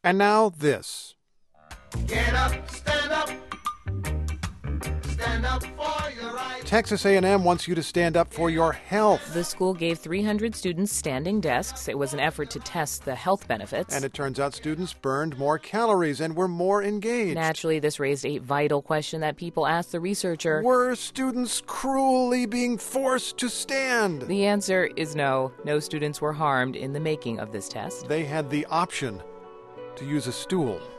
And now this. Get up, stand up. Stand up for your rights. Texas A&M wants you to stand up for your health. The school gave 300 students standing desks. It was an effort to test the health benefits. And it turns out students burned more calories and were more engaged. Naturally, this raised a vital question that people asked the researcher. Were students cruelly being forced to stand? The answer is no. No students were harmed in the making of this test. They had the option to use a stool.